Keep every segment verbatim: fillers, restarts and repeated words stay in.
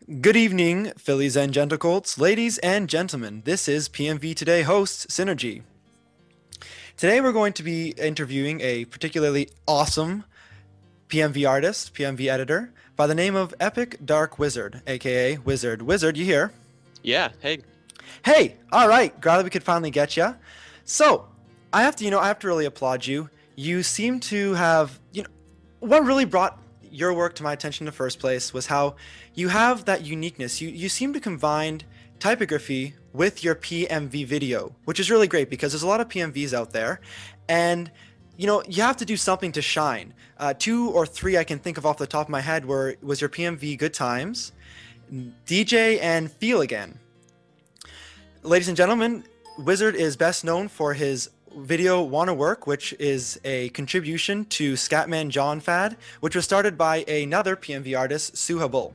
Good evening, Phillies and Gentlecolts, ladies and gentlemen. This is P M V Today host Synergy. Today we're going to be interviewing a particularly awesome P M V artist, P M V editor, by the name of Epic Dark Wizard, aka Wizard. Wizard, you here? Yeah, hey. Hey, all right. Glad that we could finally get you. So, I have to, you know, I have to really applaud you. You seem to have, you know, what really brought your work to my attention in the first place was how you have that uniqueness. You you seem to combine typography with your P M V video, which is really great because there's a lot of P M Vs out there, and you know you have to do something to shine. Uh, two or three I can think of off the top of my head were was your P M V Good Times, D J, and Feel Again. Ladies and gentlemen, Wizard is best known for his video Wanna Work, which is a contribution to Scatman John Fad, which was started by another P M V artist, Suha Bull.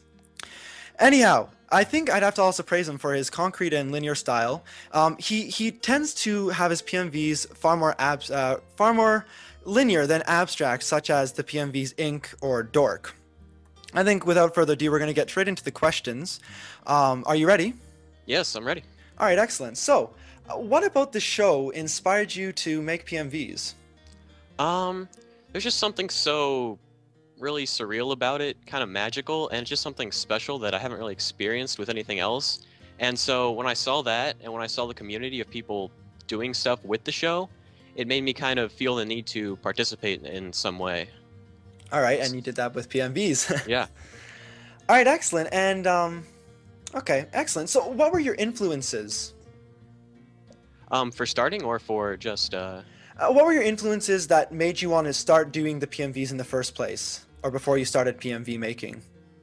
Anyhow, I think I'd have to also praise him for his concrete and linear style. Um, he he tends to have his P M Vs far more abs uh, far more linear than abstract, such as the P M Vs Ink or Dork. I think without further ado, we're going to get straight into the questions. Um, are you ready? Yes, I'm ready. All right, excellent. So, uh, what about the show inspired you to make P M Vs? Um, there's just something so really surreal about it, kind of magical, and just something special that I haven't really experienced with anything else. And so when I saw that, and when I saw the community of people doing stuff with the show, it made me kind of feel the need to participate in some way. All right, and you did that with P M Vs. Yeah. All right, excellent. And um, okay, excellent. So, what were your influences? Um, for starting or for just, uh... Uh, what were your influences that made you want to start doing the P M Vs in the first place, or before you started P M V making?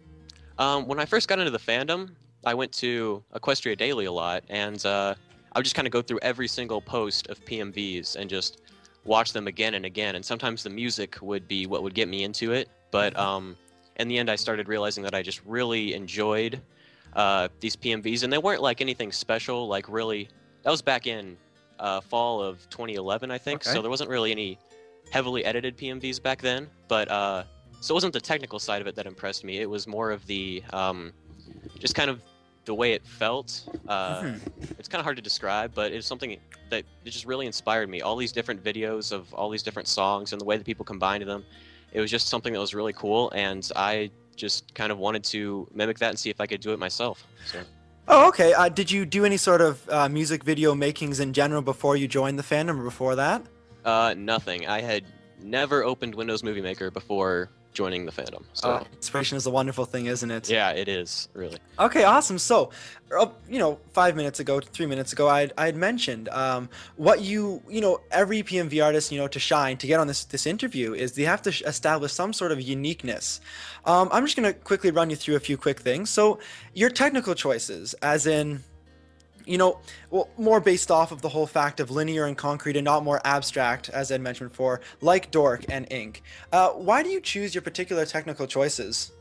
Um, when I first got into the fandom, I went to Equestria Daily a lot, and uh, I would just kind of go through every single post of P M Vs and just watch them again and again. And sometimes the music would be what would get me into it, but um, in the end, I started realizing that I just really enjoyed uh, these P M Vs, and they weren't like anything special. Like really, that was back in uh, fall of twenty eleven, I think. Okay. So there wasn't really any heavily edited P M Vs back then, but. Uh, So it wasn't the technical side of it that impressed me. It was more of the, um, just kind of the way it felt. Uh, Mhm. It's kind of hard to describe, but it's something that it just really inspired me. All these different videos of all these different songs and the way that people combined them. It was just something that was really cool, and I just kind of wanted to mimic that and see if I could do it myself. So. Oh, okay. Uh, did you do any sort of uh, music video makings in general before you joined the fandom, or before that? Uh, nothing. I had never opened Windows Movie Maker before joining the fandom. So Uh, inspiration is a wonderful thing, isn't it? yeah, it is really. Okay, awesome. So, uh, you know, five minutes ago, three minutes ago, I I had mentioned um, what you you know every P M V artist, you know, to shine, to get on this this interview, is they have to sh- establish some sort of uniqueness. Um, I'm just gonna quickly run you through a few quick things. So, your technical choices, as in, you know, well, more based off of the whole fact of linear and concrete and not more abstract, as I mentioned before, like Dork and Ink. Uh, why do you choose your particular technical choices?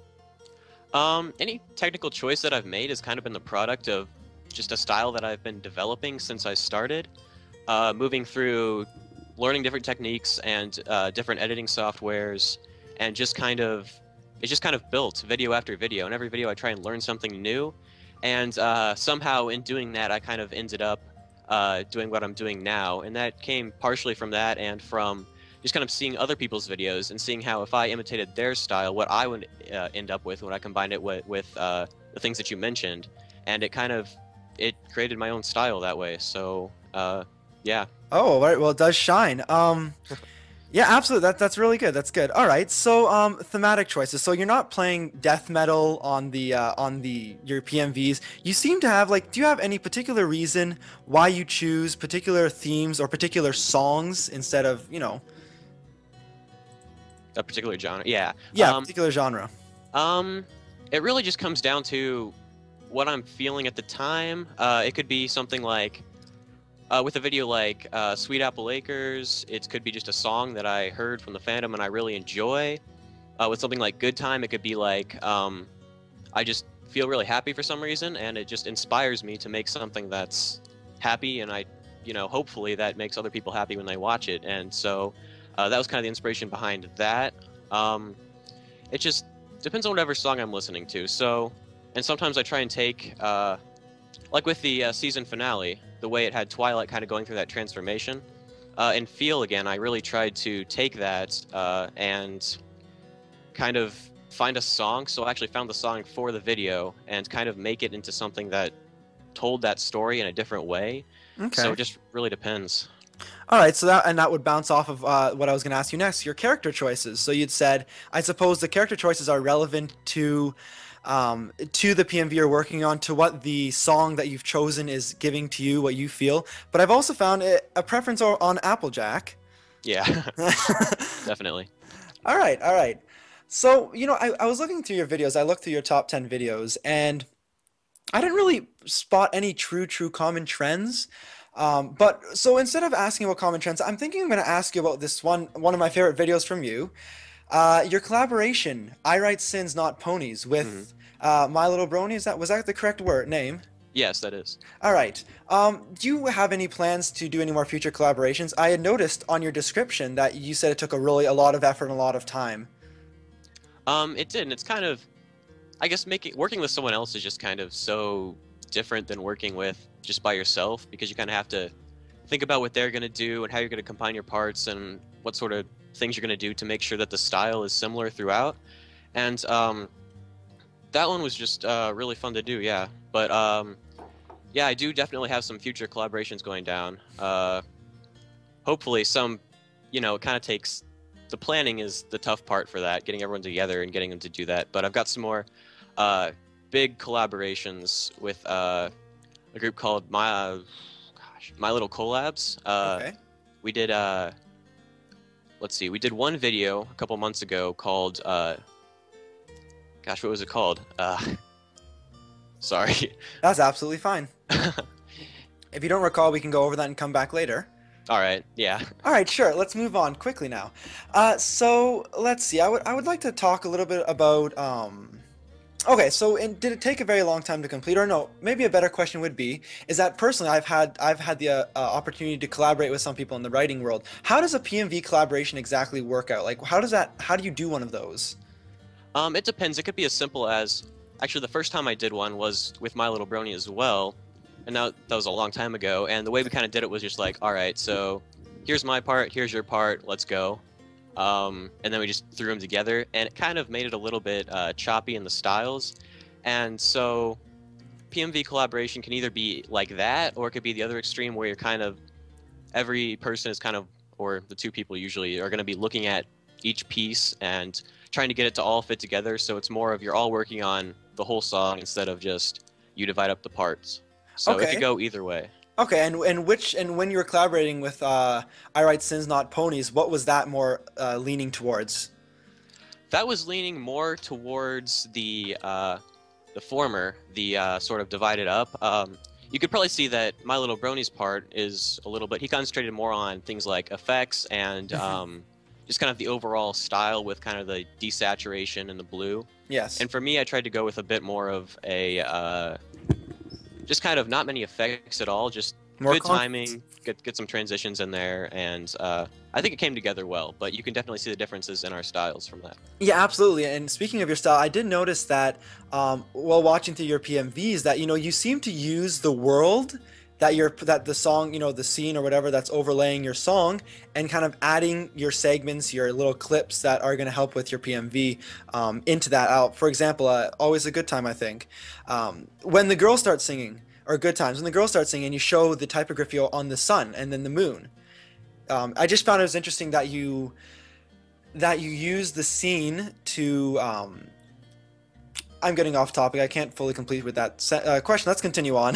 Um, any technical choice that I've made has kind of been the product of just a style that I've been developing since I started, uh, moving through learning different techniques and uh, different editing softwares, and just kind of, it's just kind of built video after video. And every video I try and learn something new, and uh, somehow in doing that I kind of ended up uh, doing what I'm doing now, and that came partially from that and from just kind of seeing other people's videos and seeing how if I imitated their style, what I would uh, end up with when I combined it with, with uh, the things that you mentioned. And it kind of, it created my own style that way. So, uh, yeah. Oh, all right. Well, it does shine. Um, yeah, absolutely. That that's really good. That's good. All right. So, um, thematic choices. So you're not playing death metal on the uh, on the your P M Vs. You seem to have like. Do you have any particular reason why you choose particular themes or particular songs instead of you know? A particular genre. Yeah. Yeah, Um, particular genre. um, it really just comes down to what I'm feeling at the time. Uh, it could be something like, Uh, with a video like uh, Sweet Apple Acres, it could be just a song that I heard from the fandom and I really enjoy. Uh, with something like Good Time, it could be like um, I just feel really happy for some reason, and it just inspires me to make something that's happy, and I, you know, hopefully that makes other people happy when they watch it. And so uh, that was kind of the inspiration behind that. Um, it just depends on whatever song I'm listening to. So and sometimes I try and take, uh, like with the uh, season finale, the way it had Twilight kind of going through that transformation, uh, and Feel again, I really tried to take that uh, and kind of find a song. So I actually found the song for the video and kind of make it into something that told that story in a different way. Okay. So it just really depends. All right, so that and that would bounce off of uh, what I was going to ask you next, your character choices. So you'd said, I suppose the character choices are relevant to um, to the P M V you're working on, to what the song that you've chosen is giving to you, what you feel. But I've also found a, a preference o- on Applejack. Yeah, definitely. All right, all right. So, you know, I, I was looking through your videos. I looked through your top ten videos, and I didn't really spot any true, true common trends. Um, but so instead of asking about common trends, I'm thinking I'm going to ask you about this one, one of my favorite videos from you. Uh, your collaboration, I Write Sins Not Ponies, Mhm. with uh, My Little Brony. Is that was that the correct word name? Yes, that is. All right. Um, do you have any plans to do any more future collaborations? I had noticed on your description that you said it took a really a lot of effort and a lot of time. Um, it did, and it's kind of, I guess, making working with someone else is just kind of so different than working with just by yourself, because you kind of have to think about what they're going to do and how you're going to combine your parts and what sort of things you're going to do to make sure that the style is similar throughout. And um, that one was just uh, really fun to do, yeah. But um, yeah, I do definitely have some future collaborations going down. Uh, hopefully, some, you know, it kind of takes, the planning is the tough part for that, getting everyone together and getting them to do that. But I've got some more uh, big collaborations with uh, a group called My, uh, gosh, My Little Collabs. Uh, Okay. we did, uh, let's see, we did one video a couple months ago called, uh, gosh, what was it called? Uh, sorry. That's absolutely fine. If you don't recall, we can go over that and come back later. All right, yeah. All right, sure. Let's move on quickly now. Uh, so let's see. I would I would like to talk a little bit about. Um, okay, so and did it take a very long time to complete, or no? Maybe a better question would be: is that personally, I've had I've had the uh, uh, opportunity to collaborate with some people in the writing world. How does a P M V collaboration exactly work out? Like, how does that? How do you do one of those? Um, it depends. It could be as simple as, actually, the first time I did one was with My Little Brony as well, and now that was a long time ago. And the way we kind of did it was just like, all right, so here's my part, here's your part, let's go. Um, and then we just threw them together, and it kind of made it a little bit uh, choppy in the styles. And so P M V collaboration can either be like that, or it could be the other extreme where you're kind of, every person is kind of, or the two people usually are going to be looking at each piece and trying to get it to all fit together. So it's more of you're all working on the whole song instead of just you divide up the parts. So it Okay. could go either way. Okay, and and which and when you were collaborating with uh, I Write Sins Not Ponies, what was that more uh, leaning towards? That was leaning more towards the uh, the former, the uh, sort of divided up. Um, you could probably see that My Little Brony's part is a little bit. He concentrated more on things like effects and Mhm. um, just kind of the overall style with kind of the desaturation and the blue. Yes. And for me, I tried to go with a bit more of a uh, just kind of not many effects at all, just More good con- timing, get get some transitions in there, and uh, I think it came together well. But you can definitely see the differences in our styles from that. Yeah, absolutely. And speaking of your style, I did notice that um, while watching through your P M Vs, that you know you seem to use the world that you're that the song, you know, the scene or whatever that's overlaying your song, and kind of adding your segments, your little clips that are going to help with your P M V um, into that out. For example, uh, always a good time, I think, um, when the girls start singing, or good times when the girls start singing, you show the typography on the sun and then the moon. Um, I just found it was interesting that you that you use the scene to. Um, I'm getting off topic. I can't fully complete with that se- uh, question. Let's continue on.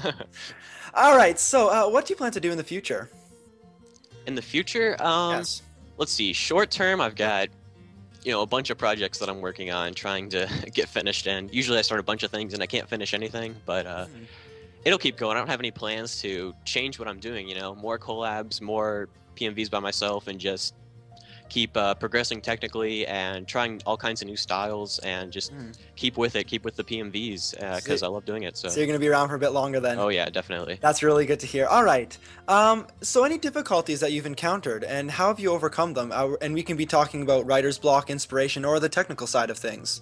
All right. So, uh, what do you plan to do in the future? In the future, um, Yes. let's see. Short term, I've got you know a bunch of projects that I'm working on, trying to get finished. And usually, I start a bunch of things and I can't finish anything, but uh, Mhm. it'll keep going. I don't have any plans to change what I'm doing. You know, more collabs, more P M Vs by myself, and just keep uh, progressing technically and trying all kinds of new styles, and just Mhm. keep with it, keep with the P M Vs because So- I love doing it. So, So you're gonna be around for a bit longer then. oh yeah, definitely. That's really good to hear. All right. Um, so any difficulties that you've encountered, and how have you overcome them? Uh, and we can be talking about writer's block, inspiration, or the technical side of things.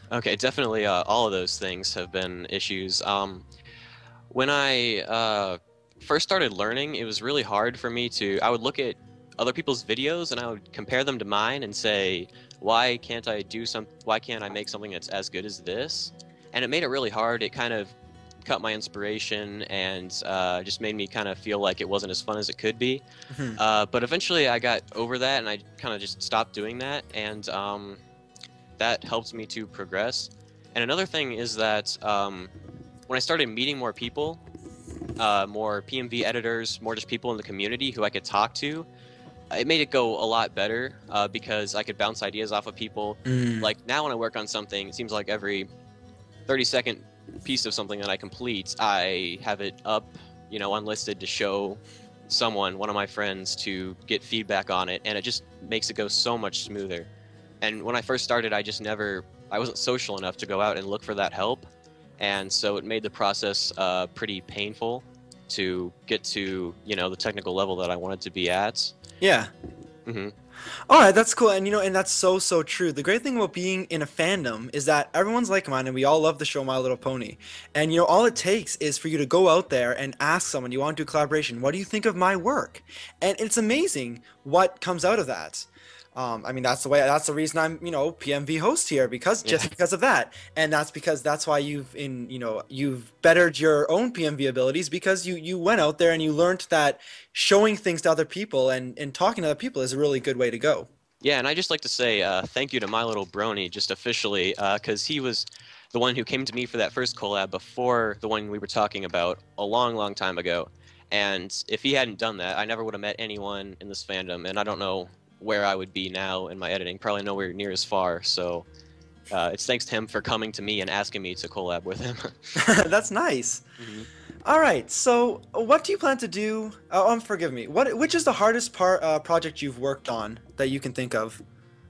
Okay, definitely. Uh, all of those things have been issues. Um, when I uh, first started learning, it was really hard for me to. I would look at other people's videos and I would compare them to mine and say, why can't I do some? Why can't I make something that's as good as this? And it made it really hard. It kind of cut my inspiration and uh, just made me kind of feel like it wasn't as fun as it could be. Mhm. Uh, but eventually, I got over that and I kind of just stopped doing that, and um, that helped me to progress. And another thing is that um, when I started meeting more people, uh, more P M V editors, more just people in the community who I could talk to, it made it go a lot better uh, because I could bounce ideas off of people. Mm. Like now, when I work on something, it seems like every thirty second piece of something that I complete, I have it up, you know, unlisted to show someone, one of my friends, to get feedback on it, and it just makes it go so much smoother. And when I first started, I just never, I wasn't social enough to go out and look for that help, and so it made the process uh, pretty painful to get to, you know, the technical level that I wanted to be at. Yeah. hmm All right, that's cool. And you know, and that's so so true. The great thing about being in a fandom is that everyone's like-minded. We all love the show My Little Pony. And you know, all it takes is for you to go out there and ask someone, you want to do collaboration, what do you think of my work? And it's amazing what comes out of that. Um, I mean, that's the way, that's the reason I'm, you know, P M V host here, because Yeah. just because of that. And that's because that's why you've in, you know, you've bettered your own P M V abilities, because you you went out there and you learned that showing things to other people and and talking to other people is a really good way to go. Yeah, and I just like to say uh, thank you to My Little Brony, just officially, because he was the one who came to me for that first collab before the one we were talking about a long, long time ago. And if he hadn't done that, I never would have met anyone in this fandom, and I don't know where I would be now in my editing. Probably nowhere near as far. So uh, it's thanks to him for coming to me and asking me to collab with him. That's nice. Mhm. All right, so what do you plan to do? Oh, um, forgive me. What which is the hardest part uh, project you've worked on that you can think of?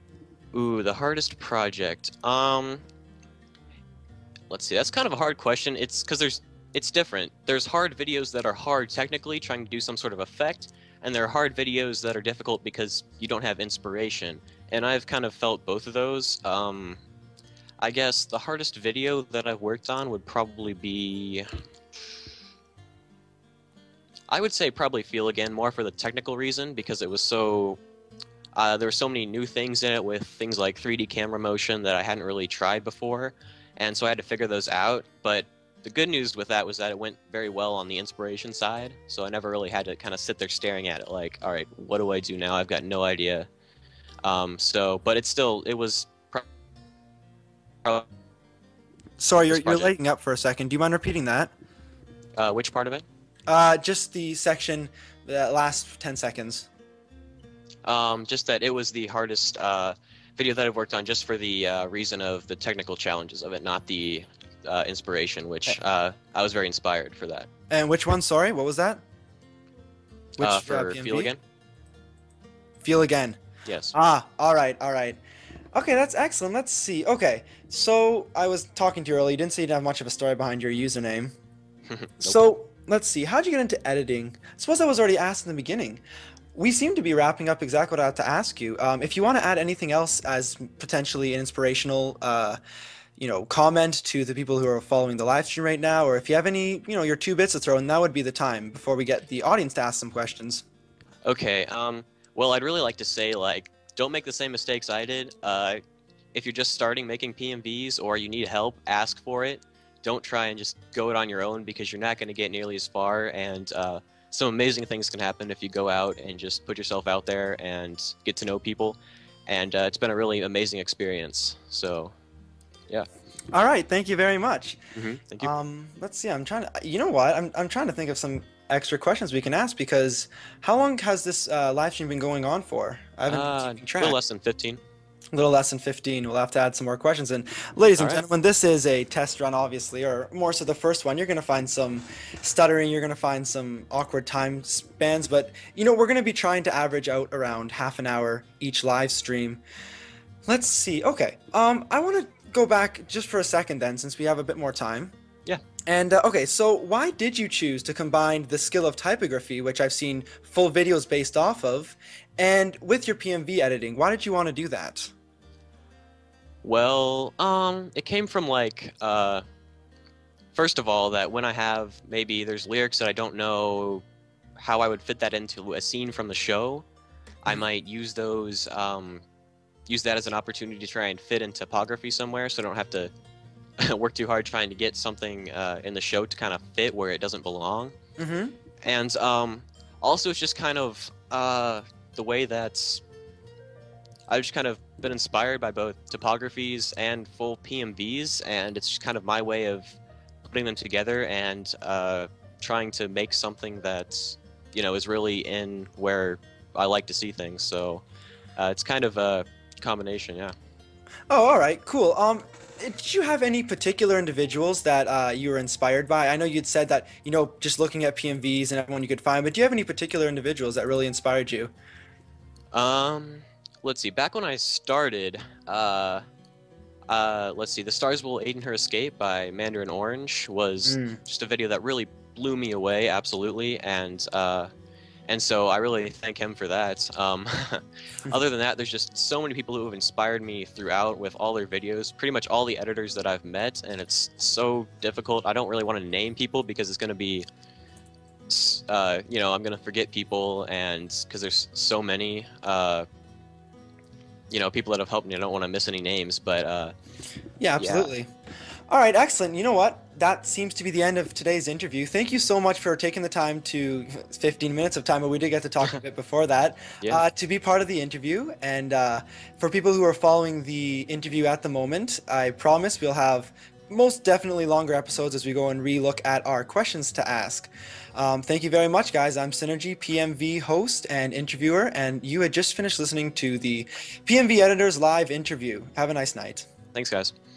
Ooh, the hardest project. Um, let's see. That's kind of a hard question. It's because there's it's different. There's hard videos that are hard technically, trying to do some sort of effect, and there are hard videos that are difficult because you don't have inspiration. And I've kind of felt both of those. Um, I guess the hardest video that I've worked on would probably be, I would say probably Feel Again, more for the technical reason, because it was so, uh, there were so many new things in it with things like three D camera motion that I hadn't really tried before, and so I had to figure those out. But the good news with that was that it went very well on the inspiration side, so I never really had to kind of sit there staring at it like, all right, what do I do now? I've got no idea. Um, so, but it's still, it was pro- Sorry, you're this you're project. lighting up for a second. Do you mind repeating that? Uh, which part of it? Uh, just the section, the last ten seconds. Um, just that it was the hardest uh, video that I've worked on, just for the uh, reason of the technical challenges of it, not the uh, inspiration, which uh, I was very inspired for that. And which one? Sorry, what was that? Which uh, for P M V? Feel Again? Feel Again. Yes. Ah, all right, all right. Okay, that's excellent. Let's see. Okay, so I was talking to you earlier. You didn't say you didn't have much of a story behind your username. Nope. So let's see. How'd you get into editing? I suppose I was already asked in the beginning. We seem to be wrapping up exactly what I had to ask you. Um, if you want to add anything else as potentially an inspirational, uh, you know, comment to the people who are following the live stream right now, or if you have any, you know, your two bits to throw in, that would be the time before we get the audience to ask some questions. Okay, um, well, I'd really like to say, like, don't make the same mistakes I did. Uh, if you're just starting making P M Vs or you need help, ask for it. Don't try and just go it on your own, because you're not going to get nearly as far, and uh, some amazing things can happen if you go out and just put yourself out there and get to know people. And uh, it's been a really amazing experience. So, yeah. All right, thank you very much. hmm Thank you. Um, let's see. I'm trying to. You know what? I'm I'm trying to think of some extra questions we can ask, because how long has this uh, live stream been going on for? I haven't Uh, been a keeping track. little less than fifteen. A little less than fifteen. We'll have to add some more questions. And ladies and All right. gentlemen, this is a test run, obviously, or more so the first one. You're going to find some stuttering. You're going to find some awkward time spans. But, you know, we're going to be trying to average out around half an hour each live stream. Let's see. Okay. Um, I want to go back just for a second then, since we have a bit more time. Yeah. And, uh, okay, so why did you choose to combine the skill of typography, which I've seen full videos based off of, and with your P M V editing? Why did you want to do that? Well, um, it came from like, uh, first of all, that when I have maybe there's lyrics that I don't know how I would fit that into a scene from the show, I Mhm. might use those, um, use that as an opportunity to try and fit in topography somewhere, so I don't have to work too hard trying to get something uh, in the show to kind of fit where it doesn't belong. Mhm. And um, also, it's just kind of uh, the way that I've just kind of been inspired by both topographies and full P M Vs, and it's just kind of my way of putting them together and uh, trying to make something that you know is really in where I like to see things. So uh, it's kind of a combination, yeah. Oh, all right, cool. Um, did you have any particular individuals that uh, you were inspired by? I know you'd said that, you know, just looking at P M Vs and everyone you could find, but do you have any particular individuals that really inspired you? Um, let's see. Back when I started, uh, uh, let's see. The Stars Will Aid in Her Escape by Mandarin Orange was Mm. just a video that really blew me away, absolutely, and uh, and so I really thank him for that. Um, other than that, there's just so many people who have inspired me throughout with all their videos. Pretty much all the editors that I've met, and it's so difficult. I don't really want to name people because it's going to be s- uh, you know, I'm gonna forget people, and because there's so many, uh, you know, people that have helped me. I don't want to miss any names, but uh, Yeah, yeah, absolutely. All right, excellent. You know what? That seems to be the end of today's interview. Thank you so much for taking the time to fifteen minutes of time, but we did get to talk a bit before that, yeah, uh, to be part of the interview. And uh, for people who are following the interview at the moment, I promise we'll have most definitely longer episodes as we go and re-look at our questions to ask. Um, thank you very much, guys. I'm Synergy, P M V host and interviewer, and you had just finished listening to the P M V Editors live interview. Have a nice night. thanks, guys.